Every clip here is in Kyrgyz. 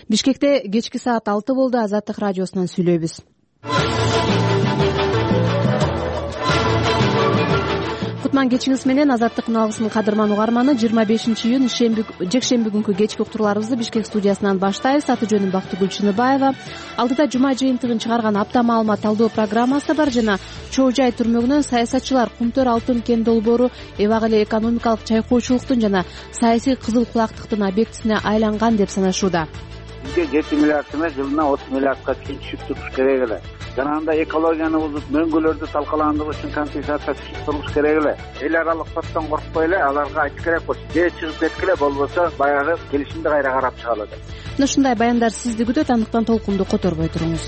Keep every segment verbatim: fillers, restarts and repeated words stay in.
Бишкекте кечки саат алты болду. Азаттык радиосунан сүйлөйбүз. Кутман кечиңиз менен. Азаттыктын алгысынын кадырман угарманы. жыйырма бешинчи июнь шемби жекшемби күнкү кечки уктурууларыбызды Бишкек студиясынан баштайбыз. Аты жөнүм Бактыгүл Чыныбаева. Алдыда жума жыйынтыгын чыгарган апта маалымат талдоо программасы бар жана Чоо жай түрмөгүнөн саясатчылар Кумтөр алтын кен долбоору эбак эле экономикалык чайкоочулуктун жана саясий кызыл кулактыктын объектисине айланган деп санашууда. Бизге жети миллиард эмес, жылына отуз миллиардка чейин түшүп туруш керек эле. Жанагындай экологияны бузуп, мөңгүлөрдү талкаландыгы үчүн компенсация түшүп туруш керек эле. Эл аралык соттон коркпой эле аларга айтыш керек болчу. Же чыгып кеткиле, болбосо баягы келишимди кайра карап чыгалы деп. Мына ушундай баяндар сизди күтөт, андыктан толкунду которбой туруңуз.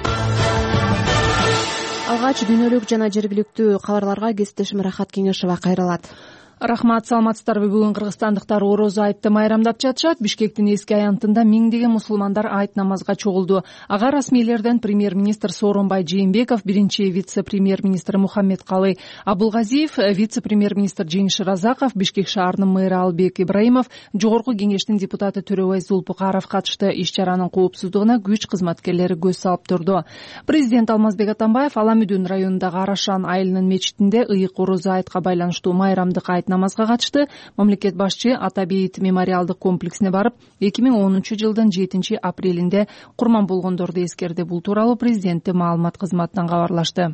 Алгач дүйнөлүк жана жергиликтүү кабарларга кесиптешим Рахат Кеңешова кайрылат. Рахмат, саламатсыздарбы? Бүгүн кыргызстандыктар орозо айтты майрамдап жатышат. Бишкектин эски аянтында миңдеген мусулмандар айт намазга чогулду. Ага расмийлерден премьер-министр Сооронбай Жээнбеков, биринчи вице-премьер-министр Мухаммедкалый Абылгазиев, вице-премьер-министр Жеңиш Разаков, Бишкек шаарынын мэрі Албек Ибраимов, жогорку кеңештин депутаты Төрөбай Зулпукаров катышты. Иш-чаранын коопсуздугуна күч кызматкерлери көз салып турду. Президент Алмазбек Атамбаев Аламүдүн районундагы Арашан айылынын мечитинде ыйык орозо айтка байланыштуу майрамдык айт намазга катышты. Мамлекет башчы Атабейит мемориалдык комплексине барып, эки миң онунчу жылдын жетинчи апрелинде курман болгондорду эскерди. Бул тууралуу президенттин маалымат кызматынан кабарлашты.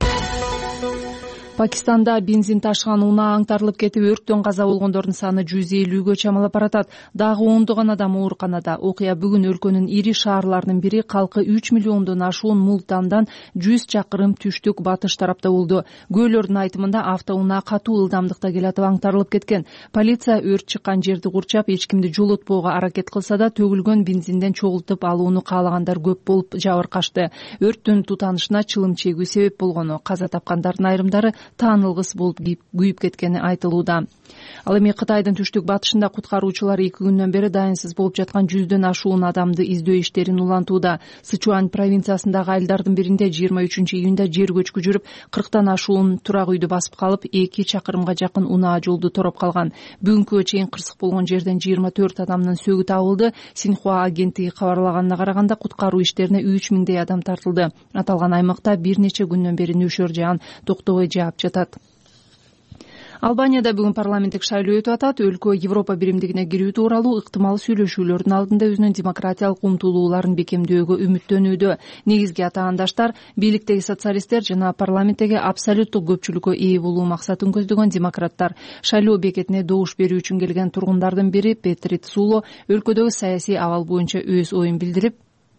Пакистанда бензин ташыган унаа аңтарылып кетип, өрттөн каза болгондордун саны жүз элүүгө чамалап баратат. Дагы ондогон адам ооруканада. Окуя бүгүн өлкөнүн ири шаарларынын бири, калкы үч миллиондон ашуун Мултандан жүз чакырым түштүк батыш тарапта болду. Күбөлөрдүн айтымында автоунаа катуу ылдамдыкта келатып аңтарылып кеткен. Полиция өрт чыккан жерди курчап, эч кимди жолотпоого аракет кылса да, төгүлгөн бензинден чогултуп алууну каалагандар көп болуп жабыркашты. Өрттүн тутанышына чылым чегүү себеп болгону, каза тапкандардын айрымдары таанылгыс болуп күйүп кеткени айтылууда. Ал эми Кытайдын түштүк батышында куткаруучулар эки күндөн бери дайынсыз болуп жаткан жүздөн ашуун адамды издөө иштерин улантууда. Сычуань провинциясындагы айылдардын биринде жыйырма үчүнчү июнда жер көчкү жүрүп, кырктан ашуун турак үйдү басып калып, эки чакырымга жакын унаа жолду тороп калган. Бүгүнкү чейин кырсык болгон жерден жыйырма төрт адамдын сөөгү табылды. Синьхуа агенттиги кабарлаганына караганда куткаруу иштерине үч миңдей адам тартылды. Аталган аймакта бир нече күндөн бери нөшөр жаан токтобой жаап жатат. Албанияда бүгүн парламенттик шайлоо өтүп атат. Өлкө Европа биримдигине кирүү тууралуу ыктымал сүйлөшүүлөрдүн алдында өзүнүн демократиялык умтулууларын бекемдөөгө үмүттөнүүдө. Негизги атаандаштар бийликтеги социалисттер жана парламенттеги абсолюттук көпчүлүккө ээ болуу максатын көздөгөн демократтар. Шайлоо бекетине добуш берүү үчүн келген тургундардын бири Петрит Суло өлкөдөгү саясий абал боюнча өз оюн билдирип,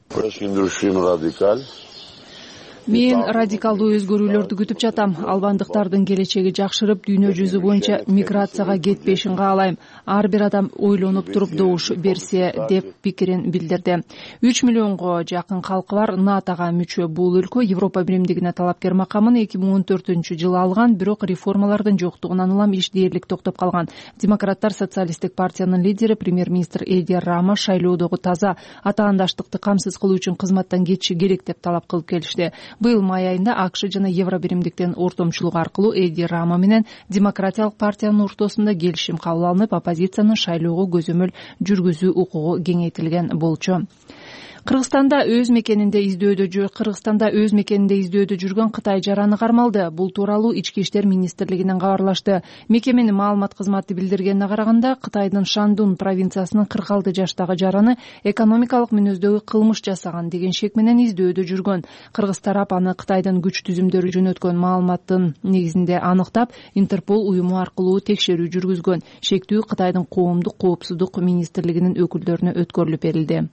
мен радикалдуу өзгөрүүлөрдү күтүп жатам. Албандыктардын келечеги жакшырып, дүйнө жүзү боюнча миграцияга кетпешин каалайм. Ар бир адам ойлонуп туруп добуш берсе деп пикирин билдирди. үч миллионго жакын калкы бар натога мүчө бул өлкө Европа биримдигине талапкер макамын эки миң он төртүнчү жылы алган, бирок реформалардын жоктугунан улам иш дээрлик токтоп калган. Демократтар социалисттик партиянын лидери премьер-министр Эди Рама шайлоодогу таза атаандаштыкты камсыз кылуу үчүн кызматтан кетиши керек деп талап кылып келишти. Быйыл май айында АКШ жана Евро биримдиктен ортомчулук аркылуу Эди Рама менен демократиялык партиянын ортосунда келишим кабыл алынып, оппозициянын шайлоого көзөмөл жүргүзүү укугу кеңейтилген болчу. Кыргызстанда өз мекенинде издөөдө жүр Кыргызстанда өз мекенинде издөөдө жүргөн Кытай жараны кармалды. Бул тууралуу Ички иштер министрлигинен кабарлашты. Мекеменин маалымат кызматы билдиргенине караганда, Кытайдын Шандун провинциясынын кырк алты жаштагы жараны экономикалык мүнөздөгү кылмыш жасаган деген шек менен издөөдө жүргөн. Кыргыз тарап аны Кытайдын күч түзүмдөрү жөнөткөн маалыматтын негизинде аныктап, Интерпол уюму аркылуу текшерүү жүргүзгөн. Шектүү Кытайдын коомдук коопсуздук министрлигинин өкүлдөрүнө өткөрүлүп берилди.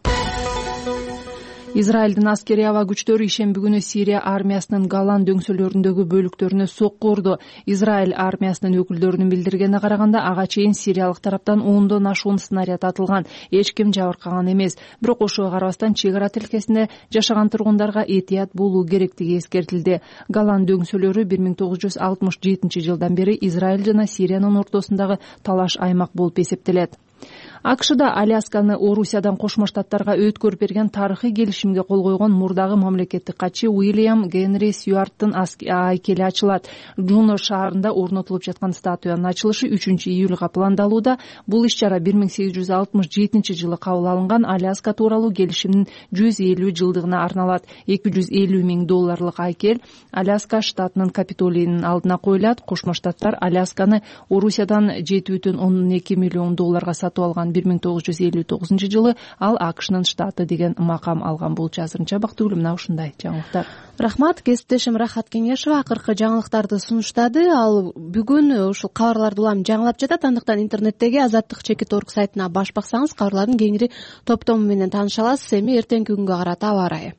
Израилдин аскери аба күчтөрү ишемби күнү Сирия армиясынын Голан дөңсөлөрүндөгү бөлүктөрүнө сокку урду. Израиль армиясынын өкүлдөрүнүн билдиргенине караганда, ага чейин сириялык тараптан ондон ашуун снаряд атылган. Эч ким жабыркаган эмес. Бирок ошого карабастан чек ара тилкесинде жашаган тургундарга этият болуу керектиги эскертилди. Голан дөңсөлөрү бир миң тогуз жүз алтымыш жетинчи жылдан бери Израиль жана Сириянын ортосундагы талаш аймак болуп эсептелет. акшда Алясканы Орусиядан Кошмо Штаттарга өткөрүп берген тарыхый келишимге кол койгон мурдагы мамлекеттик катчы Уильям Генри Стюарттын айкели ачылат. Джуно шаарында орнотулуп жаткан статуянын ачылышы үчүнчү июлга пландалууда. Бул иш-чара бир миң сегиз жүз алтымыш жетинчи жылы кабыл алынган Аляска тууралуу келишимдин жүз элүү жылдыгына арналат. эки жүз элүү миң долларлык айкел Аляска штатынын Капитолийинин алдына коюлат. Кошмо Штаттар Алясканы Орусиядан жети бүтүн ондон эки миллион долларга сатып алган бир миң тогуз жүз элүү тогузунчу жылы. Ал акшнын штаты деген макам алган. Бул азырынча бактыгүлүм мына ушундай жаңылыктар. Рахмат, кесиптешим Рахат Кеңешова акыркы жаңылыктарды сунуштады. Ал бүгүн ушул кабарларды улам жаңылап жатат. Андыктан интернеттеги азаттык чекит точка орг сайтына баш баксаңыз кабарлардын кеңири топтому менен тааныша аласыз. Эми эртеңки күнгө карата аба ырайы.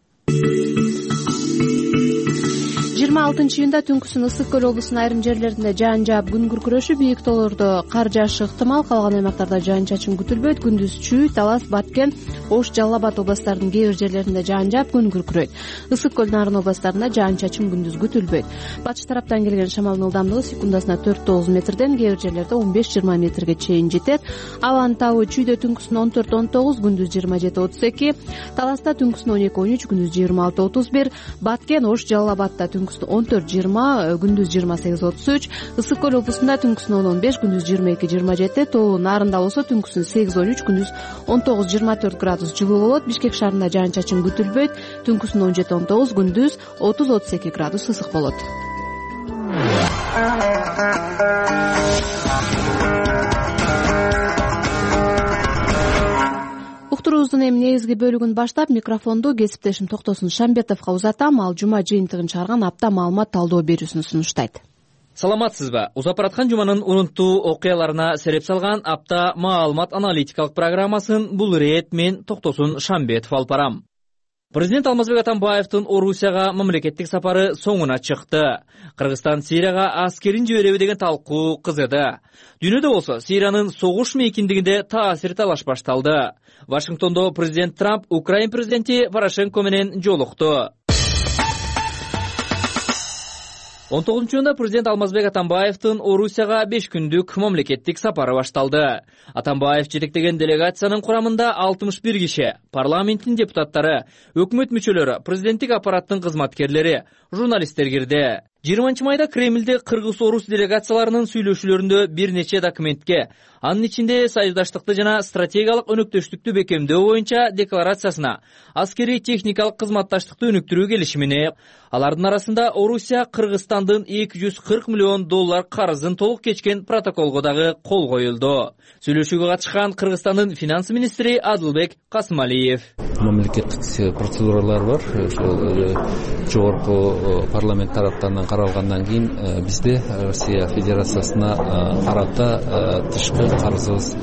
жыйырма алтынчы июнда түнкүсүн Ысык көл облусунун айрым жерлеринде жаан жаап күн күркүрөшү, бийик тоолордо кар жаашы ыктымал, калган аймактарда жаан-чачын күтүлбөйт. Күндүз Чүй, Талас, Баткен, Ош, Жалал Абад областарынын кээ бир жерлеринде жаан жаап күн күркүрөйт. Ысык көл нарын областарында жаан-чачын күндүз күтүлбөйт. Батыш тараптан келген шамалдын ылдамдыгы секундасына төрт тогуз метрден, кээ бир жерлерде он беш жыйырма метрге чейин жетет. Абанын табы Чүйдө түнкүсүн он төрт он тогуз, күндүз жыйырма жети отуз эки, Таласта түнкүсүн он эки он үч, күндүз жыйырма алты отуз бир, Баткен, Ош, Жалал Абадта түнкүсүн он төрт жыйырма, күндүз жыйырма сегиз отуз үч, Ысык көл облусунда түнкүсүн он он беш, күндүз жыйырма эки жыйырма жети, Тоо нарында болсо түнкүсүн сегиз он үч, күндүз он тогуз жыйырма төрт градус жылуу болот. Бишкек шаарында жаан-чачын күтүлбөйт. Түнкүсүн он жети он тогуз, күндүз отуз отуз эки градус ысык болот. Уктуруубуздун эми негизги бөлүгүн баштап микрофонду кесиптешим Токтосун Шамбетовго узатам. Ал жума жыйынтыгын чыгарган апта маалымат талдоо берүүсүн сунуштайт. Саламатсызбы? Узап бараткан жуманын унуттуу окуяларына сереп салган апта маалымат аналитикалык программасын бул ирет мен Токтосун Шамбетов алып барам. Президент Алмазбек Атамбаевдин Орусияга мамлекеттик сапары соңуна чыкты. Кыргызстан Сирияга аскерин жибереби деген талкуу кызыды. Дүйнөдө болсо Сириянын согуш мейкиндигинде таасир талаш башталды. Вашингтондо президент Трамп Украин президенти Порошенко менен жолукту. он тогузунчу июнда президент Алмазбек Атамбаевдин Орусияга беш күндүк мамлекеттик сапары башталды. Атамбаев жетектеген делегациянын курамында алтымыш бир киши, парламенттин депутаттары, өкмөт мүчөлөрү, президенттик аппараттын кызматкерлери, журналисттер кирди. жыйырманчы майда Кремлде кыргыз-орус делегацияларынын сүйлөшүүлөрүндө бир нече документке, анын ичинде союздаштыкты жана стратегиялык өнөктөштүктү бекемдөө боюнча декларациясына, аскери техникалык кызматташтыкты өнүктүрүү келишимине, алардын арасында Орусия Кыргызстандын эки жүз кырк миллион доллар карызын толук кечкен протоколго дагы кол коюлду. Сүйлөшүүгө катышкан Кыргызстандын финанс министри Адылбек Касымалиев. Мамлекеттик процедуралар бар. Ошол жогорку парламент тараптарынан каралгандан кийин бизде Россия Федерациясына карата тышкы карызыбыз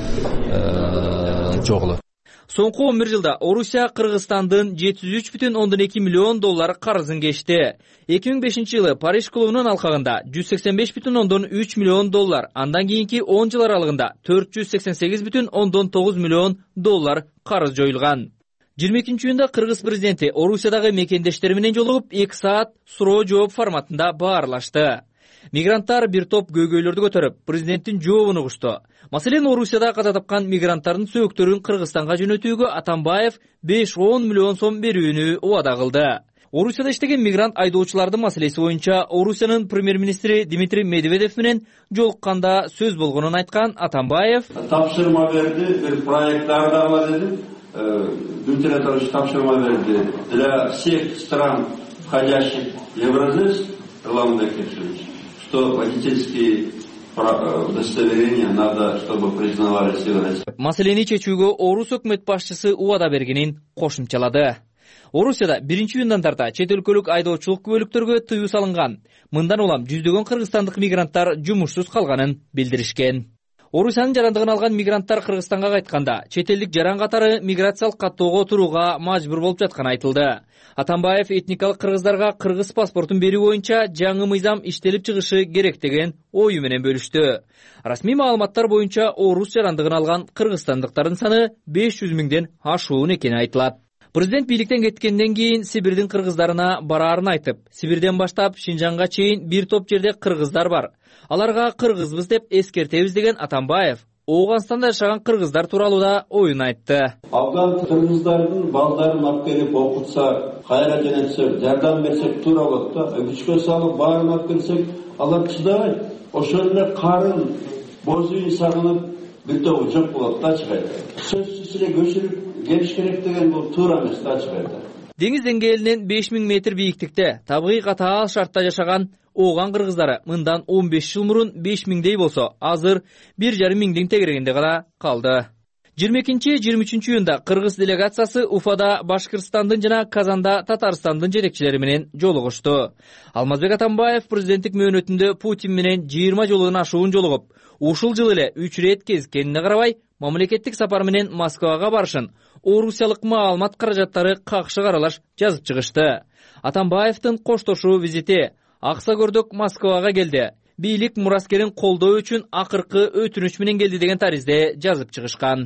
жок болот. Соңку он бир жылда Орусия Кыргызстандын жети жүз үч бүтүн ондон эки миллион доллар карызын кечти. эки миң бешинчи жылы Париж клубунун алкагында жүз сексен беш бүтүн ондон үч миллион доллар, андан кийинки он жыл аралыгында төрт жүз сексен сегиз бүтүн ондон тогуз миллион доллар карыз жоюлган. жыйырма экинчи июнда Кыргыз президенти Орусиядагы мекендештери менен жолугуп эки саат суроо жооп форматында баарлашты. Мигранттар бир топ көйгөйлөрдү көтөрүп, президенттин жообун угушту. Маселен, Орусияда каза тапкан мигранттардын сөөктөрүн Кыргызстанга жөнөтүүгө Атамбаев беш он миллион сом берүүнү убада кылды. Орусияда иштеген мигрант айдоочулардын маселеси боюнча Орусиянын премьер-министри Дмитрий Медведев менен жолукканда сөз болгонун айткан Атамбаев: тапшырма берди, бир проекттар да бар деди. Дмитрий Анатольевич тапшырма берди для всех стран, входящих в Евразес, главный Киршевич, что водительские удостоверения надо, чтобы признавались Евразес. Маселени чечүүгө Орус өкмөт башчысы убада бергенин кошумчалады. Орусияда биринчи июндан тарта чет өлкөлүк айдоочулук күбөлүктөргө тыюу салынган. Мындан улам жүздөгөн кыргызстандык мигранттар жумушсуз калганын билдиришкен. Орусиянын жарандыгын алган мигранттар Кыргызстанга кайтканда чет элдик жаран катары миграциялык каттоого турууга мажбур болуп жатканы айтылды. Атамбаев этникалык кыргыздарга кыргыз паспортун берүү боюнча жаңы мыйзам иштелип чыгышы керек деген ою менен бөлүштү. Расмий маалыматтар боюнча орус жарандыгын алган кыргызстандыктардын саны беш жүз миңден ашуун экени айтылат. Президент бийликтен кеткенден кийин Сибирдин кыргыздарына бараарын айтып, Сибирден баштап Шинжанга чейин бир топ жерде кыргыздар бар. Аларга кыргызбыз деп эскертебиз деген Атамбаев Ооганстанда жашаган кыргыздар тууралуу да оюн айтты. Афган кыргыздардын балдарын алып келип окутсак, кайра жөнөтсөк, жардам берсек туура болот да. Күчкө салып баарын алып келсек, алар чыдабайт. Ошол эле карын боз үйүн сагынып бир тобу жок болот да чыгайт. Сөзсүз эле көчүрүп келиш керек деген бул туура эмес да чыгайт. Деңиз деңгээлинен беш миң метр бийиктикте табигый катаал шартта жашаган Ооган кыргыздары мындан он беш жыл мурун беш миңдей болсо, азыр бир жарым миңдин тегерегинде гана калды. жыйырма экинчи жыйырма үчүнчү июнда кыргыз делегациясы Уфада Башкырстандын жана Казанда Татарстандын жетекчилери менен жолугушту. Алмазбек Атамбаев президенттик мөөнөтүндө Путин менен жыйырма жолунан ашуун жолугуп, ушул жыл эле үч ирет кезиккенине карабай, мамлекеттик сапар менен Москвага барышын орусиялык маалымат каражаттары какшы каралаш жазып чыгышты. Атамбаевдин коштошуу визити акса көрдөк Москвага келди. Бийлик мураскерин колдоо үчүн акыркы өтүнүч менен келди деген таризде жазып чыгышкан.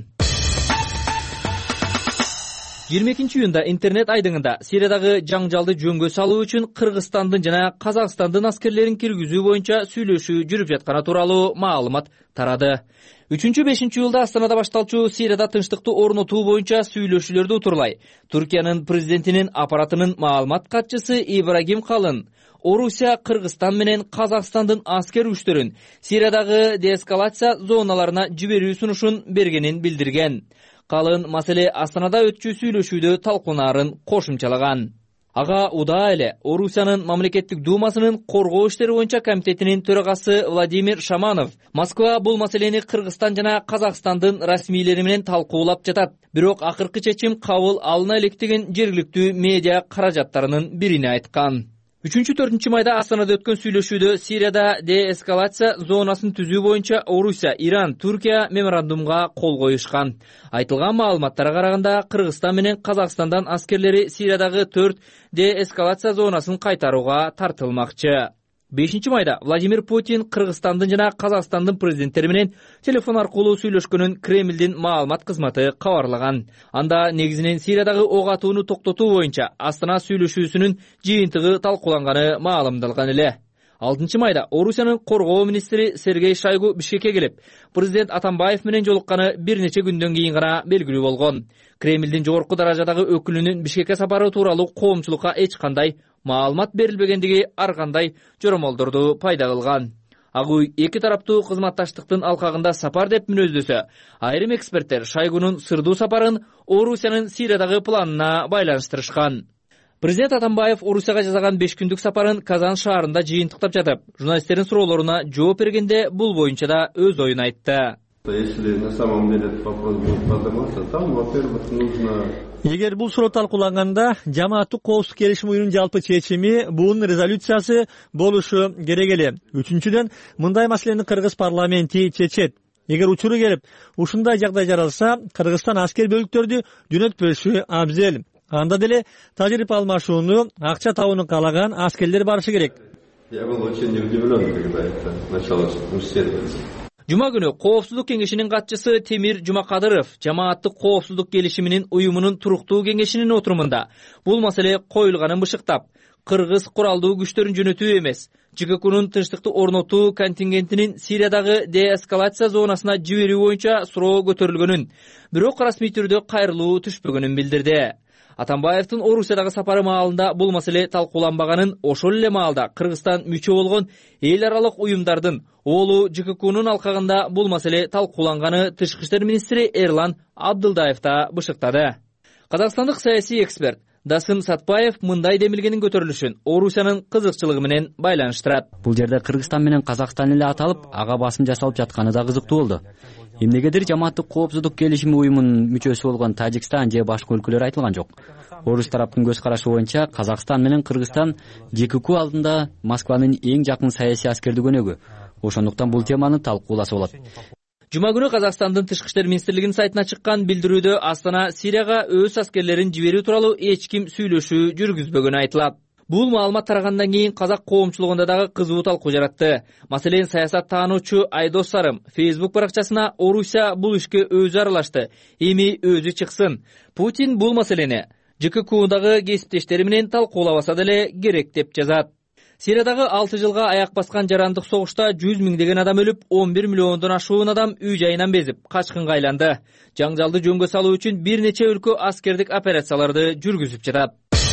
жыйырма экинчи июнда интернет айдыңында Сириядагы жаңжалды жөнгө салуу үчүн Кыргызстандын жана Казакстандын аскерлерин киргизүү боюнча сүйлөшүү жүрүп жатканы тууралуу маалымат тарады. үчүнчү бешинчи июлда Астанада башталчу Сирияда тынчтыкты орнотуу боюнча сүйлөшүүлөрдү утурлай Түркиянын президентинин аппаратынын маалымат катчысы Ибрагим Калын Орусия, Кыргызстан менен Казакстандын аскер күчтөрүн Сириядагы деэскалация зоналарына жиберүү сунушун бергенин билдирген. Калын маселе Астанада өтчү сүйлөшүүдө талкунаарын кошумчалаган. Ага удаа эле Орусиянын мамлекеттик думасынын коргоо иштери боюнча комитетинин төрагасы Владимир Шаманов Москва бул маселени Кыргызстан жана Казакстандын расмийлери менен талкуулап жатат. Бирок акыркы чечим кабыл алына элек деген жергиликтүү медиа каражаттарынын бирине айткан. үчүнчү төртүнчү майда Астанада өткөн сүйлөшүүдө Сирияда деэскалация зонасын түзүү боюнча Орусия, Иран, Түркия меморандумга кол коюшкан. Айтылган маалыматтарга караганда Кыргызстан менен Казакстандан аскерлери Сириядагы төрт деэскалация зонасын кайтарууга тартылмакчы. бешинчи майда Владимир Путин Кыргызстандын жана Казакстандын президенттери менен телефон аркылуу сүйлөшкөнүн Кремлдин маалымат кызматы кабарлаган. Анда негизинен Сириядагы ок атууну токтотуу боюнча Астана сүйлөшүүсүнүн жыйынтыгы талкууланганы маалымдалган эле. алтынчы майда Орусиянын коргоо министри Сергей Шойгу Бишкекке келип, президент Атамбаев менен жолукканы бир нече күндөн кийин гана белгилүү болгон. Кремлдин жогорку даражадагы өкүлүнүн Бишкекке сапары тууралуу коомчулукка эч кандай маалымат берилбегендиги ар кандай жоромолдорду пайда кылган. Агуй эки тараптуу кызматташтыктын алкагында сапар деп мүнөздөсө, айрым эксперттер Шойгунун сырдуу сапарын Орусиянын Сириядагы планына байланыштырышкан. Президент Атамбаев Орусияга жасаган беш күндүк сапарын Казан шаарында жыйынтыктап жатып, журналисттердин суроолоруна жооп бергенде бул боюнча да өз оюн айтты. Если на самом деле этот вопрос будет подниматься, там, во-первых, нужно... Эгер бул суроо талкууланганда, жамааттык коопсуздук келишим уюмунун жалпы чечими, бунун резолюциясы болушу керек эле. Үчүнчүдөн, мындай маселени кыргыз парламенти чечет. Эгер учуру келип, ушундай жагдай жаралса, Кыргызстан аскер бөлүктөрдү жөнөтпөшү абзел. Анда деле тажрыйба алмашууну, акча табууну каалаган аскерлер барышы керек. Я был очень удивлен, когда это началось муссироваться. Жума күнү Коопсуздук кеңешинин катчысы Темир Жумакадыров жамааттык коопсуздук келишиминин уюмунун туруктуу кеңешинин отурумунда бул маселе коюлганын бышыктап, кыргыз куралдуу күчтөрүн жөнөтүү эмес, ЖККнун тынчтыкты орнотуу контингентинин Сириядагы деэскалация зонасына жиберүү боюнча суроо көтөрүлгөнүн, бирок расмий түрдө кайрылуу түшпөгөнүн билдирди. Атамбаевдин Орусиядагы сапары маалында бул маселе талкууланбаганын, ошол эле маалда Кыргызстан мүчө болгон эл аралык уюмдардын Олу ЖККнун алкагында бул маселе талкууланганы Тышкы иштер министри Эрлан Абдылдаев да бышыктады. Казакстандык саясий эксперт Дасым Сатпаев мындай демилгенин көтөрүлүшүн Орусиянын кызыкчылыгы менен байланыштырат. Бул жерде Кыргызстан менен Казакстан эле аталып, ага басым жасалып жатканы да кызыктуу болду. Эмнегедир жамааттык коопсуздук келишими уюмунун мүчөсү болгон Тажикстан же башка өлкөлөр айтылган жок. Орус тараптын көз карашы боюнча Казакстан менен Кыргызстан ЖКК алдында Москванын эң жакын саясий аскердик өнөгү. Ошондуктан бул теманы талкууласа болот. Жума күнү Казакстандын Тышкы иштер министрлигинин сайтына чыккан билдирүүдө Астана Сирияга өз аскерлерин жиберүү тууралуу эч ким сүйлөшүү жүргүзбөгөнү айтылат. Бул маалымат тарагандан кийин казак коомчулугунда дагы кызуу талкуу жаратты. Маселен, саясат таануучу Айдос Сарым Facebook баракчасына Орусия бул ишке өзү аралашты, эми өзү чыксын. Путин бул маселени ЖККдагы кесиптештери менен талкуулабаса деле керек деп жазат. Сириядагы алты жылга аяк баскан жарандык согушта жүз миңдеген адам өлүп, он бир миллиондон ашуун адам үй жайынан безип, качкынга айланды. Жаңжалды жөнгө салуу үчүн бир нече өлкө аскердик операцияларды жүргүзүп жатат.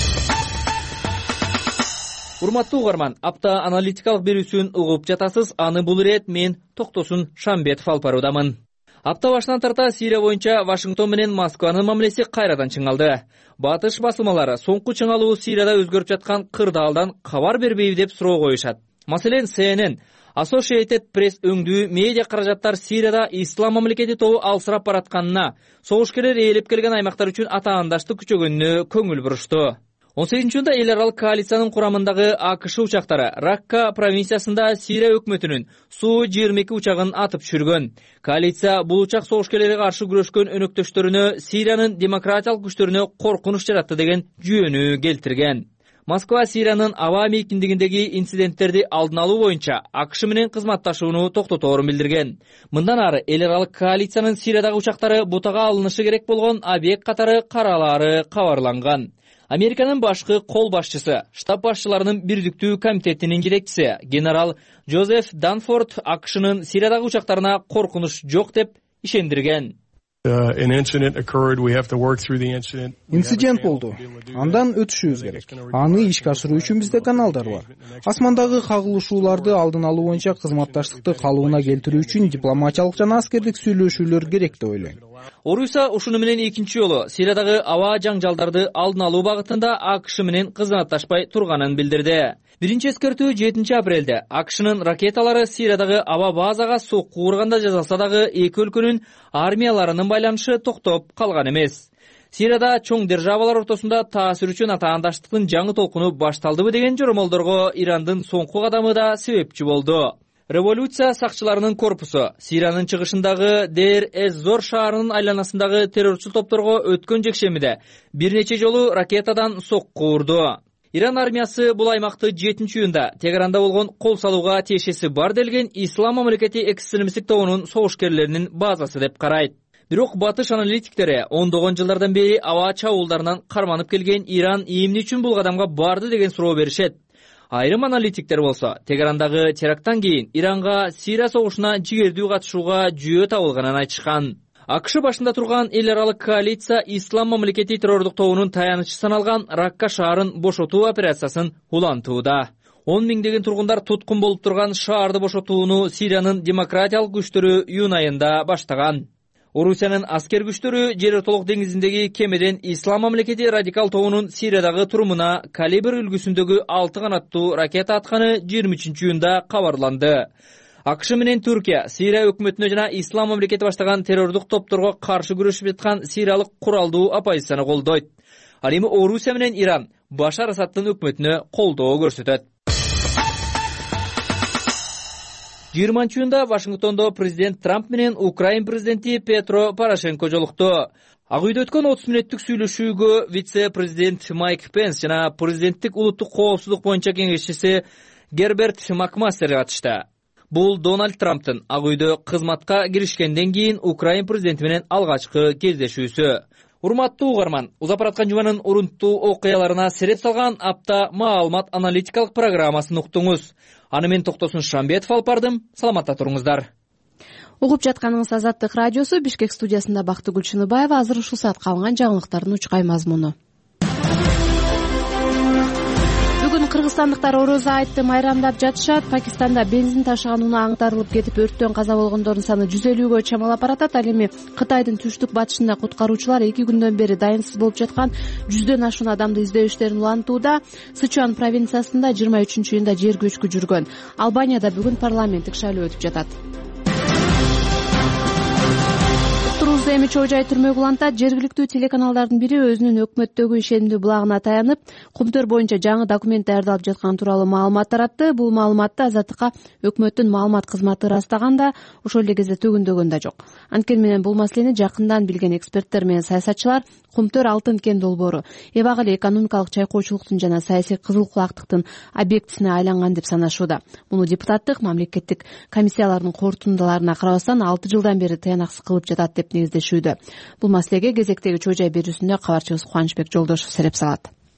Урматтуу угарман, апта аналитикалык берүүсүн угуп жатасыз. Аны бул ирет мен Токтосун Шамбетов алып баруудамын. Апта башынан тарта Сирия боюнча Вашингтон менен Москванын мамилеси кайрадан чыңалды. Батыш басылмалары соңку чыңалуу Сирияда өзгөрүп жаткан кырдаалдан кабар бербейби деп суроо коюшат. Маселен, Си Эн Эн, Associated Press өңдүү медиа каражаттар Сирияда ислам мамлекети тобу алсырап баратканына, согушкерлер ээлеп келген аймактар үчүн атаандаштык күчөгөнүнө көңүл бурушту. он сегизинчи июнда эл аралык коалициянын курамындагы АКШ учактары Ракка провинциясында Сирия өкмөтүнүн Су жыйырма эки учагын атып түшүргөн. Коалиция бул учак согушкерлерге каршы күрөшкөн өнөктөштөрүнө Сириянын демократиялык күчтөрүнө коркунуч жаратты деген жүйөнү келтирген. Москва Сириянын аба мейкиндигиндеги инциденттерди алдын алуу боюнча АКШ менен кызматташууну токтоторун билдирген. Мындан ары эл аралык коалициянын Сириядагы учактары бутага алынышы керек болгон объект катары каралаары кабарланган. Американын башкы кол башчысы, штаб башчыларынын бирдиктүү комитетинин жетекчиси генерал Джозеф Данфорд АКШнын Сириядагы учактарына коркунуч жок деп ишендирген. Инцидент болду. Андан өтүшүбүз керек. Аны ишке ашыруу үчүн бизде каналдар бар. Асмандагы кагылышууларды алдын алуу боюнча кызматташтыкты калыбына келтирүү үчүн дипломатиялык жана аскердик сүйлөшүүлөр керек деп ойлойм. Орусия ушуну менен экинчи жолу Сириядагы аба жаңжалдарды алдын алуу багытында АКШ менен кызматташпай турганын билдирди. Биринчи эскертүү жетинчи апрелде АКШнын ракеталары Сириядагы аба базага сокку урганда жазалса дагы эки өлкөнүн армияларынын байланышы токтоп калган эмес. Сирияда чоң державалар ортосунда таасир үчүн атаандаштыктын жаңы толкуну башталдыбы деген жоромолдорго Ирандын соңку кадамы да себепчи болду. Революция сакчыларынын корпусу Сириянын чыгышындагы Дейр-эз-Зор шаарынын айланасындагы террорчу топторго өткөн жекшемиде бир нече жолу ракетадан сокку урду. Иран армиясы бул аймакты жетинчи июнда Тегеранда болгон кол салууга тиешеси бар делген Ислам мамлекети экстремисттик тобунун согушкерлеринин базасы деп карайт. Бирок батыш аналитиктери ондогон жылдардан бери аба чабуулдарынан карманып келген Иран эмне үчүн бул кадамга барды деген суроо беришет. Айрым аналитиктер болсо Тегерандагы теракттан кийин Иранга Сирия согушуна жигердүү катышууга жүйө табылганын айтышкан. АКШ башында турган эл аралык коалиция Ислам мамлекети террордук тобунун таянычы саналган Ракка шаарын бошотуу операциясын улантууда. он миңдеген тургундар туткун болуп турган шаарды бошотууну Сириянын демократиялык күчтөрү июнь айында баштаган. Орусиянын аскер күчтөрү Жер ортолук деңизиндеги кемеден Ислам мамлекети радикал тобунун Сириядагы турумуна калибр үлгүсүндөгү алты канаттуу ракета атканы жыйырма үчүнчү июнда кабарланды. АКШ менен Түркия Сирия өкмөтүнө жана Ислам мамлекети баштаган террордук топторго каршы күрөшүп жаткан сириялык куралдуу оппозицияны колдойт. Ал эми Орусия менен Иран Башар Асадтын өкмөтүнө колдоо көрсөтөт. жыйырманчы июнда Вашингтондо президент Трамп менен Украин президенти Петро Порошенко жолукту. Ак үйдө өткөн отуз мүнөттүк сүйлөшүүгө вице-президент Майк Пенс жана президенттик улуттук коопсуздук боюнча кеңешчиси Герберт Макмастер катышты. Бул Дональд Трамптын Ак үйдө кызматка киришкенден кийин Украин президенти менен алгачкы кездешүүсү. Урматтуу угарман, Узап бараткан жуманын урунттуу окуяларына сереп салган апта маалымат аналитикалык программасын уктуңуз. Аны мен Токтосун Шамбетов алып бардым. Саламатта туруңуздар. Угуп жатканыңыз Азаттык радиосу, Бишкек студиясында Бактыгүл Чыныбаева. Азыр ушул саатка алынган жаңылыктардын учкай мазмуну. Бүгүн кыргызстандыктар Орозо айтты майрамдап жатышат. Пакистанда бензин ташыган унаа аңтарылып кетип, өрттөн каза болгондордун саны жүз элүүгө чамалап баратат. Ал эми Кытайдын түштүк батышында куткаруучулар эки күндөн бери дайынсыз болуп жаткан жүздөн ашуун адамды издөө иштерин улантууда. Сычуан провинциясында жыйырма үчүнчү июнда жер көчкү жүргөн. Албанияда бүгүн парламенттик шайлоо өтүп жатат. Эми чоо жай түрмөгө улантат. Жергиликтүү телеканалдардын бири өзүнүн өкмөттөгү ишенимдүү булагына таянып, Кумтөр боюнча жаңы документ даярдалып жатканы тууралуу маалымат таратты. Бул маалыматты Азаттыкка өкмөттүн маалымат кызматы ырастаганда, ошол эле кезде төгүндөгөн да жок. Анткени менен бул маселени жакындан билген эксперттер менен саясатчылар Кумтөр алтын кен долбоору эбак эле экономикалык чайкоочулуктун жана саясий кызыл кулактыктын объектисине айланган деп санашууда. Муну депутаттык мамлекеттик комиссиялардын корутундаларына карабастан алты жылдан бери таянаксыз кылып жатат деп негиздешүүдө. Бул маселеге кезектеги чоо жай берүүсүндө кабарчыбыз Кубанычбек Жолдошов сереп салат.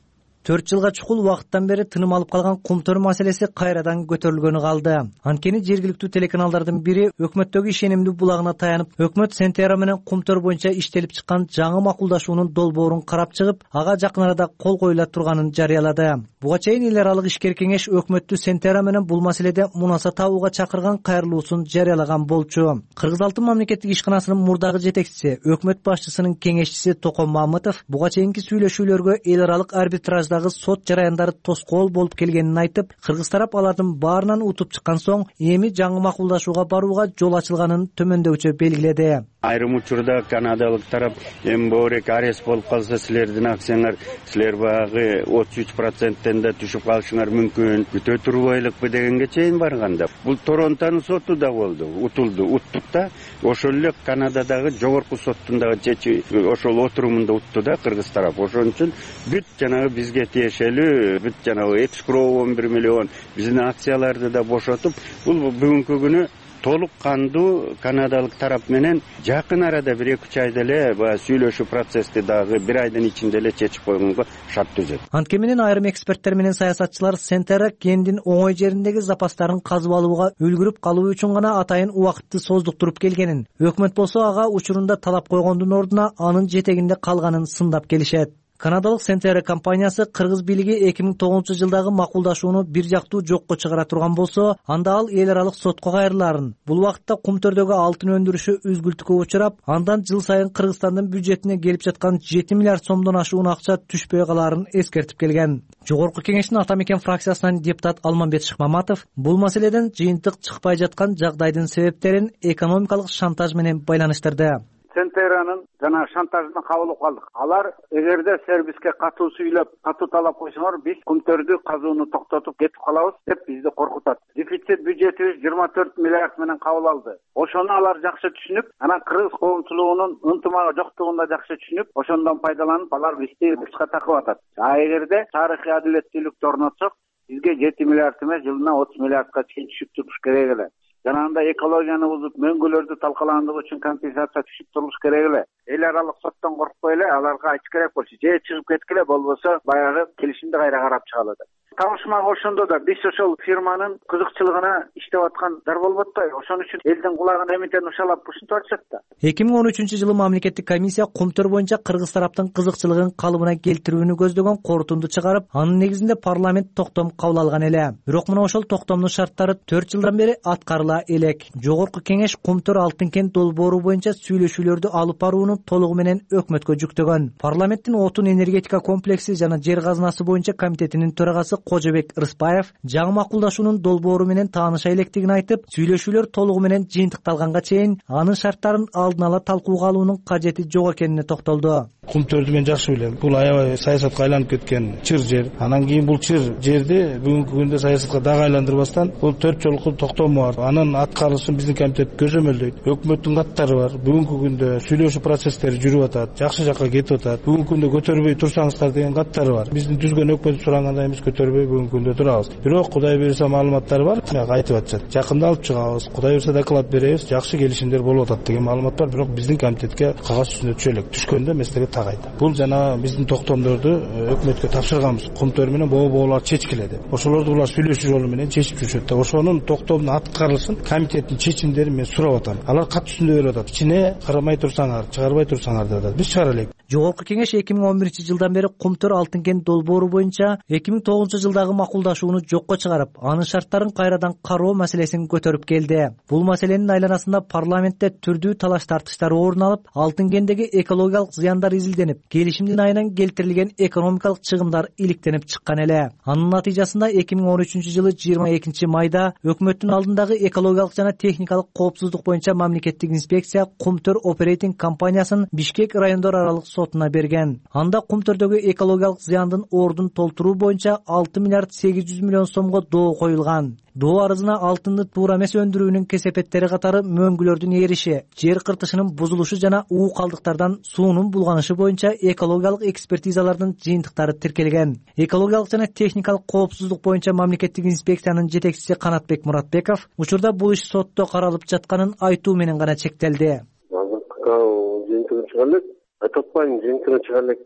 төрт жылга чукул убакыттан бери тыным алып калган кумтөр маселеси кайрадан көтөрүлгөнү калды. Анткени жергиликтүү телеканалдардын бири өкмөттөгү ишенимдүү булагына таянып, өкмөт Сентера менен кумтөр боюнча иштелип чыккан жаңы макулдашуунун долбоорун карап чыгып, ага жакын арада кол коюла турганын жарыялады. Буга чейин эл аралык ишкер кеңеш өкмөттү Сентера менен бул маселеде мунаса табууга чакырган кайрылуусун жарыялаган болчу. Кыргыз Алтын мамлекеттик ишканасынын мурдагы жетекчиси, өкмөт башчысынын кеңешчиси Током Мамытов буга чейинки сүйлөшүүлөргө эл аралык арбитраждагы сот жараяндары тоскоол болуп келгенин айтып, кыргыз тарап алардын баарынан утуп чыккан соң эми жаңы макулдашууга барууга жол ачылганын төмөндөүчө белгиледи. Айрым учурда канадалык тарап эми боорек арест болуп калса силердин акцияңар силер баягы отуз үч проценттен да түшүп калышыңар мүмкүн, күтө турбайлыкпы дегенге чейин барганда. Бул Торонтонун соту да болду, утулду, уттук да. Ошол эле Канададагы жогорку соттун дагы чечи ошол отурумунда утту да кыргыз тарап. Ошон үчүн бүт жанагы бизге тиешелүү, бүт жанагы эскроу он бир миллион биздин акцияларды да бошотуп, бул бүгүнкү күнү толук кандуу канадалык тарап менен жакын арада бир эки үч айда эле баягы сүйлөшүү процессти дагы бир айдын ичинде эле чечип койгонго шарт түзөт. Анткени менен айрым эксперттер менен саясатчылар Сентера кендин оңой жериндеги запастарын казып алууга үлгүрүп калуу үчүн гана атайын убакытты создуктуруп келгенин, өкмөт болсо ага учурунда талап койгондун ордуна анын жетегинде калганын сындап келишет. Канадалык Сентера компаниясы кыргыз бийлиги эки миң тогузунчу жылдагы макулдашууну бир жактуу жокко чыгара турган болсо, анда ал эл аралык сотко кайрыларын. Бул убакытта кумтөрдөгү алтын өндүрүшү үзгүлтүккө учурап, андан жыл сайын Кыргызстандын бюджетине келип жаткан жети миллиард сомдон ашуун акча түшпөй калаарын эскертип келген. Жогорку кеңештин ата мекен фракциясынан депутат Алмамбет Шыкмаматов бул маселеден жыйынтык чыкпай жаткан жагдайдын себептерин экономикалык шантаж менен байланыштырды. Сентеранын жана шантажына кабылып калдык. Алар эгерде сервиске катуу сүйлөп, катуу талап койсоңор, биз кумтөрдү казууну токтотуп кетип калабыз деп бизди коркутат. Дефицит бюджетибиз жыйырма төрт миллиард менен кабыл алды. Ошону алар жакшы түшүнүп, анан кыргыз коомчулугунун ынтымагы жоктугун да жакшы түшүнүп, ошондон пайдаланып алар бизди бышка такып атат. А эгерде тарыхый адилеттүүлүктү орнотсок, бизге жети миллиард эмес, жылына отуз миллиардка чейин түшүп туруш керек эле. Жанагындай экологияны бузуп, мөңгүлөрдү талкаландыгы үчүн компенсация түшүп туруш керек эле. Эл аралык соттон коркпой эле аларга айтыш керек болчу. Же чыгып кеткиле, болбосо баягы келишимди кайра карап чыгалы деп. Табышмак ошондо да биз ошол фирманын кызыкчылыгына иштеп аткандар болуп атпайбы? Ошон үчүн элдин кулагын эмитен ушалап ушинтип атышат да. эки миң он үчүнчү жылы мамлекеттик комиссия кумтөр боюнча кыргыз тараптын кызыкчылыгын калыбына келтирүүнү көздөгөн корутунду чыгарып, анын негизинде парламент токтом кабыл алган эле. Бирок мына ошол токтомдун шарттары төрт жылдан бери аткарыла элек. Жогорку кеңеш кумтөр алтын кент долбоору боюнча сүйлөшүүлөрдү алып барууну толугу менен өкмөткө жүктөгөн. Парламенттин отун энергетика комплекси жана жер казынасы боюнча комитетинин төрагасы Кожобек Рыспаев жаңы макулдашуунун долбоору менен тааныша электигин айтып, сүйлөшүүлөр толугу менен жыйынтыкталганга чейин анын шарттарын алдын ала талкууга алуунун кажети жок экенине токтолду. Кумтөрдү мен жакшы билем. Бул аябай саясатка айланып кеткен чыр жер. Анан кийин бул чыр жерди бүгүнкү күндө саясатка дагы айландырбастан бул төрт жолку токтому бар. Анын аткарылышын биздин комитет көзөмөлдөйт. Өкмөттүн каттары бар. Бүгүнкү күндө сүйлөшүү процесстери жүрүп атат, жакшы жакка кетип атат. Бүгүнкү күндө көтөрбөй турсаңыздар деген каттары бар. Биздин түзгөн өкмөт сураганда эмес көтөрбөй бүгүнкү күндө турабыз. Бирок Кудай буйруса маалыматтар бар. Мен айтып атышат. Жакында алып чыгабыз. Кудай буйруса доклад беребиз. Жакшы келишимдер болуп атат деген маалымат бар. Бирок биздин комитетке кагаз жүзүндө түшө элек. Түшкөндө меселеге так айтты. Бул жана биздин токтомдорду өкмөткө тапшырганбыз. Кумтөр менен боо-боолар чечкиле деп. Ошолорду булар сүйлөшүү жолу менен чечип жүрүшөт да. Ошонун токтомдун аткарылышын комитеттин чечимдерин мен сурап атам. Алар кат түшүндү берип атат. Ичине карабай турсаңар, чыгарбай турсаңар деп атат. Биз чыгара элек. Жогорку кеңеш эки миң он биринчи жылдан бери кумтөр алтын кент долбоору боюнча эки миң тогузунчу жылдагы макулдашууну жокко чыгарып, анын шарттарын кайрадан кароо маселесин көтөрүп келди. Бул маселенин айланасында парламентте түрдүү талаш тартыштар орун алып, алтын кенттеги экологиялык зыяндар изилденип, келишимдин айынан келтирилген экономикалык чыгымдар иликтенип чыккан эле. Анын натыйжасында эки миң он үчүнчү жылы жыйырма экинчи майда өкмөттүн алдындагы экологиялык жана техникалык коопсуздук боюнча мамлекеттик инспекция кумтөр оперейтинг компаниясын Бишкек райондор аралык сотуна берген. Анда кумтөрдөгү экологиялык зыяндын ордун толтуруу боюнча алты миллиард сегиз жүз миллион сомго доо коюлган. Доо арызына алтынды туура эмес өндүрүүнүн кесепеттери катары мөңгүлөрдүн эриши, жер кыртышынын бузулушу жана уу калдыктардан суунун булганышы боюнча экологиялык экспертизалардын жыйынтыктары тиркелген. Экологиялык жана техникалык коопсуздук боюнча мамлекеттик инспекциянын жетекчиси Канатбек Муратбеков учурда бул иш сотто каралып жатканын айтуу менен гана чектелди. Жыйынтыгын чыгара элек, айтып атпайм, жыйынтыгын чыгара элек деп.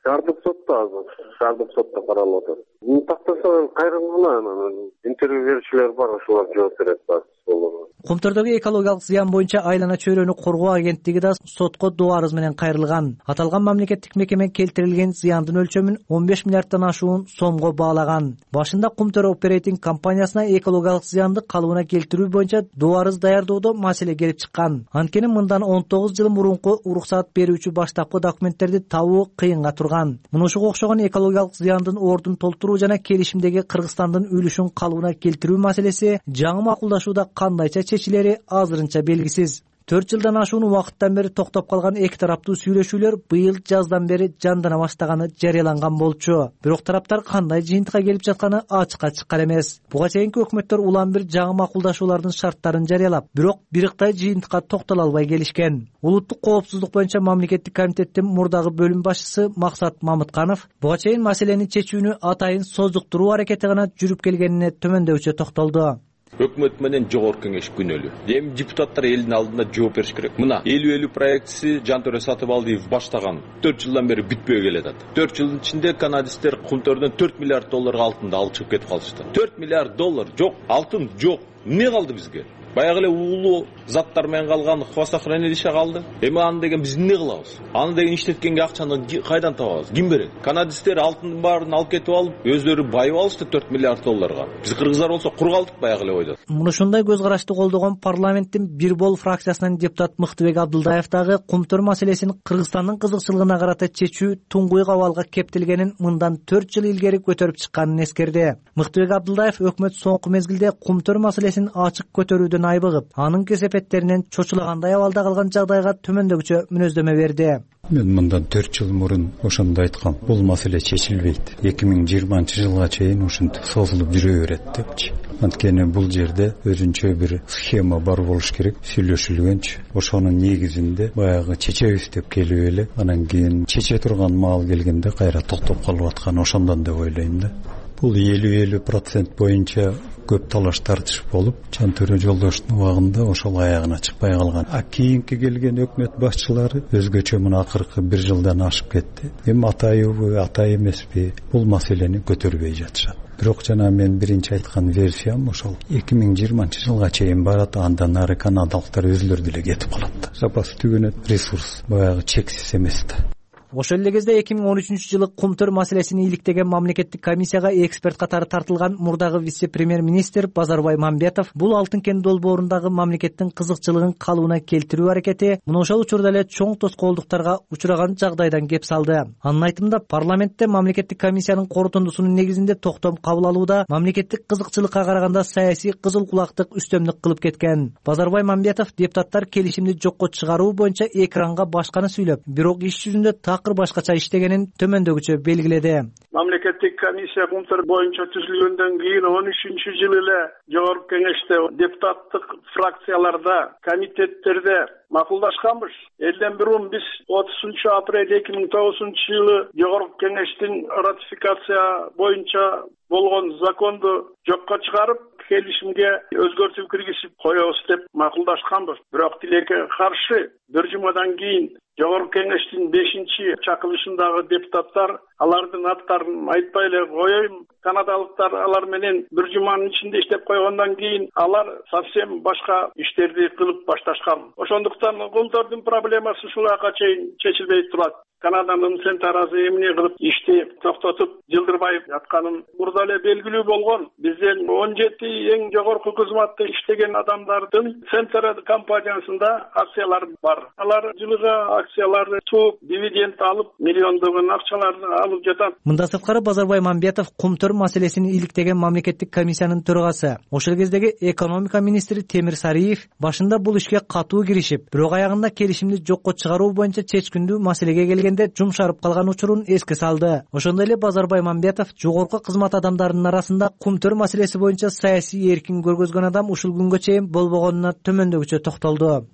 Шаардык сотто азыр, шаардык сотто каралып атат. Муну тактаса кайрылган анан интервью берүүчүлөр бар, ошолор жооп берет баасы болот. Кумтөрдөгү экологиялык зыян боюнча айлана чөйрөнү коргоо агенттиги да сотко доо арыз менен кайрылган. Аталган мамлекеттик мекеме келтирилген зыяндын өлчөмүн он беш миллиарддан ашуун сомго баалаган. Башында Кумтөр оперейтинг компаниясына экологиялык зыянды калыбына келтирүү боюнча доо арыз даярдоодо маселе келип чыккан. Анткени мындан он тогуз жыл мурунку уруксаат берүүчү баштапкы документтерди табуу кыйынга турган. Муну ушуга окшогон экологиялык зыяндын ордун толтуруу жана келишимдеги Кыргызстандын үлүшүн калыбына келтирүү маселеси жаңы макулдашууда кандайча чечилери азырынча белгисиз. төрт жылдан ашуун убакыттан бери токтоп калган эки тараптуу сүйлөшүүлөр быйыл жаздан бери жандана баштаганы жарыяланган болчу. Бирок тараптар кандай жыйынтыкка келип жатканы ачыкка чыккан эмес. Буга чейинки өкмөттөр улам бир жаңы макулдашуулардын шарттарын жарыялап, бирок бириктай жыйынтыкка токтоло албай келишкен. Улуттук коопсуздук боюнча мамлекеттик комитеттин мурдагы бөлүм башчысы Максат Мамытканов буга чейин маселени чечүүнү атайын создуктуруу аракети гана жүрүп келгенине төмөндөүчө токтолду. Өкмөт менен жогорку кеңеш күнөөлүү. Эми депутаттар элдин алдында жооп бериш керек. Мына элүү элүү проектиси Жантөре Сатыбалдиев баштаган төрт жылдан бери бүтпөй келатат. төрт жылдын ичинде канадисттер Кумтөрдөн төрт миллиард долларга алтынды алып чыгып кетип калышты. төрт миллиард доллар жок, алтын жок. Эмне калды бизге? Баягы эле уулуу заттар менен калган хвостохранилище калды. Эми аны деген биз эмне кылабыз? Аны деген иштеткенге акчаны кайдан табабыз? Ким берет? Канадисттер алтындын баарын алып кетип алып, өздөрү байып алышты төрт миллиард долларга. Биз кыргыздар болсо кур калдык баягы эле ойдо. Муну ушундай көз карашты колдогон парламенттин бир бол фракциясынын депутат Мыктыбек Абдылдаев дагы Кумтөр маселесин Кыргызстандын кызыкчылыгына карата чечүү туңгуйк абалга кептелгенин мындан төрт жыл илгери көтөрүп чыкканын эскерди. Мыктыбек Абдылдаев өкмөт соңку мезгилде Кумтөр маселесин ачык көтөрүүдөн айбыгып, анын кесепеттеринен чочулагандай абалда калган жагдайга төмөндөгүчө мүнөздөмө берди. Мен мындан төрт жыл мурун ошондо айткам, бул маселе чечилбейт. эки миң жыйырманчы жылга чейин ушинтип созулуп жүрө берет депчи. Анткени бул жерде өзүнчө бир схема бар болуш керек, сүйлөшүлгөнчү. Ошонун негизинде баягы чечебиз деп келип эле, анан кийин чече турган маал келгенде кайра токтоп калып аткан ошондон деп ойлойм да. Бул элүү элүү процент боюнча көп талаш тартыш болуп, Жантөре Жолдоштун убагында ошол аягына чыкпай калган. А кийинки келген өкмөт башчылары өзгөчө мына акыркы бир жылдан ашып кетти. Эми атайбы, атай эмеспи, бул маселени көтөрбөй жатышат. Бирок жана мен биринчи айткан версиям ошол эки миң жыйырманчы жылга чейин барат, андан ары канадалыктар өзүлөрү деле кетип калат. Запасы түгөнөт, ресурс баягы чексиз эмес да. Ошол эле кезде эки миң он үчүнчү жылы Кумтөр маселесин иликтеген мамлекеттик комиссияга эксперт катары тартылган мурдагы вице-премьер-министр Базарбай Мамбетов бул алтын кен долбоорундагы мамлекеттин кызыкчылыгын калыбына келтирүү аракети мына ошол учурда эле чоң тоскоолдуктарга учураган жагдайдан кеп салды. Анын айтымында парламентте мамлекеттик комиссиянын корутундусунун негизинде токтом кабыл алууда мамлекеттик кызыкчылыкка караганда саясий кызыл кулактык үстөмдүк кылып кеткен. Базарбай Мамбетов депутаттар келишимди жокко чыгаруу боюнча экранга башканы сүйлөп, бирок иш жүзүндө такыр башкача иштегенин төмөндөгүчө белгиледи. Мамлекеттик комиссия Кумтөр боюнча түзүлгөндөн кийин он үчүнчү жылы эле жогорку кеңеште депутаттык фракцияларда, комитеттерде макулдашканбыз. Элден бирун биз отузунчу апрель эки миң тогузунчу жылы жогорку кеңештин ратификация боюнча болгон законду жокко чыгарып, келишимге өзгөртүү киргизип коебуз деп макулдашканбыз. Бирок тилекке каршы бир жумадан кийин жогорку кеңештин бешинчи чакырылышындагы депутаттар алардын аттарын айтпай эле коеюн. Канадалыктар алар менен бир жуманын ичинде иштеп койгондон кийин алар совсем башка иштерди кылып башташкан. Ошондуктан Кумтөрдүн проблемасы ушуларга чейин чечилбей турат. Канаданын Сентаразы эмне кылып ишти токтотуп жылдырбай атканын мурда эле белгилүү болгон. Бизден он жети эң жогорку кызматта иштеген адамдардын Сентара компаниясында акциялар бар. Алар жылыга акцияларды тууп, дивиденд алып, миллиондогон акчаларды алып жатат. Мында сырткары Базарбай Мамбетов Кумтөр маселесин иликтеген мамлекеттик комиссиянын төрагасы. Ошол кездеги экономика министри Темир Сариев башында бул ишке катуу киришип, бирок аягында келишимди жокко чыгаруу боюнча чечкиндүү маселеге келгенде жумшарып калган учурун эске салды. Ошондой эле Базарбай Мамбетов жогорку кызмат адамдарынын арасында Кумтөр маселеси боюнча саясий эркин көргөзгөн адам ушул күнгө чейин болбогонуна төмөндөгүчө токтолду.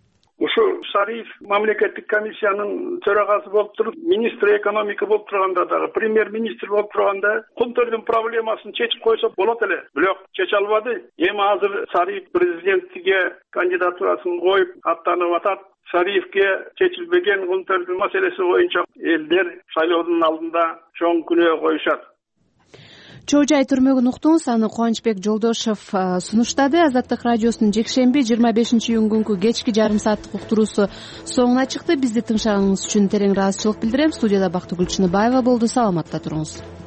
ушу Шариев мамлекеттик комиссиянын төрагасы болуп туруп, министр экономика болуп турганда дагы, премьер министр болуп турганда Кумтөрдүн проблемасын чечип койсо болот эле. Бирок чече албады. Эми азыр Шариев президенттикке кандидатурасын коюп аттанып атат. Шариевке чечилбеген Кумтөрдүн маселеси боюнча элдер шайлоодун алдында чоң күнөө коюшат. Чоо жай түрмөгүн уктуңуз, аны Кубанычбек Жолдошев сунуштады. Азаттык радиосунун жекшемби жыйырма бешинчи июнь кечки жарым сааттык уктуруусу соңуна чыкты. Бизди тыңшаганыңыз үчүн терең ыраазычылык билдирем. Студияда Бактыгүл Чыныбаева болду. Саламатта туруңуз.